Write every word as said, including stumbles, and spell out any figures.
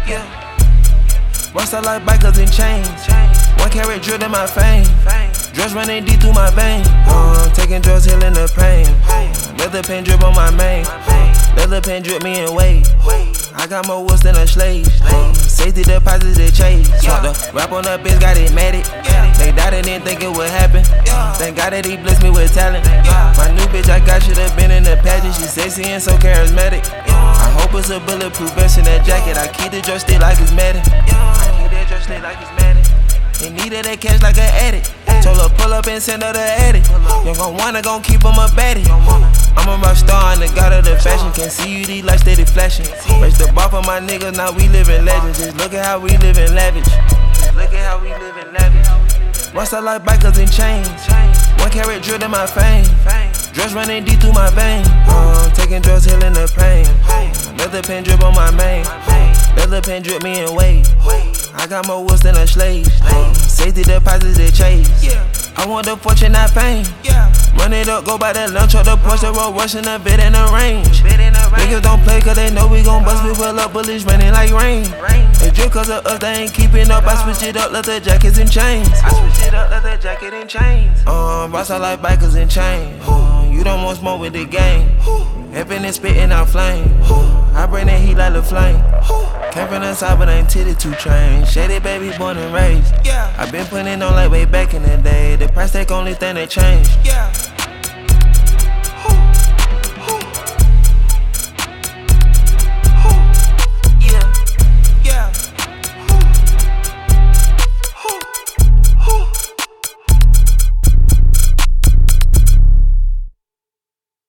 Yeah. Bust like bikers and chains. One carrot drilled in my fame. Drugs running deep through my veins. Uh, taking drugs, healing the pain. Leather pen drip on my main. Leather pen drip me in weight. I got more woods than a slave. Uh, safety deposits they chase. Swap the rap on the bitch, got it matted. They doubted, didn't think it would happen. Thank God that he blessed me with talent. My new bitch I got should've been in the pageant. She sexy and so charismatic. I hope it's a bulletproof vest in that jacket. I keep the joystick like it's matted. I keep that joystick like it's matted. They needed that cash like an addict. Told her pull up and send her the addict. You gon' wanna gon' keep him a baddie. I'm a rock star and the god of the fashion. Can't see you, these lights steady flashing. Raise the bar for my niggas, now we living legends. Just look at how we living lavish. Just look at how we living lavish. Bust out like bikers and chains. One carrot drilled in my fame. Drugs running deep through my veins. Uh, taking drugs, healing the pain. Leather pen drip on my main. Leather pen drip me in weight. I got more woods than a slave. Uh, safety deposits they chase. I want the fortune, not fame. Run it up, go by the lunch or the Porsche, the road rushing the bit in the range. Niggas don't play cause they know we gon' bust. We pull up bullets raining like rain. They drip cause of us, they ain't keeping up. I switch it up, leather jackets and chains. I switch it up, leather jacket and chains. Um, boss out like bikers and chains. Uh, you don't want smoke with the gang. Heaven is spitting out flame. I bring that heat like the flame. Came from the side but ain't titty two train. Shady baby born and raised. I been putting on like way back in the day. The price tag only thing that changed.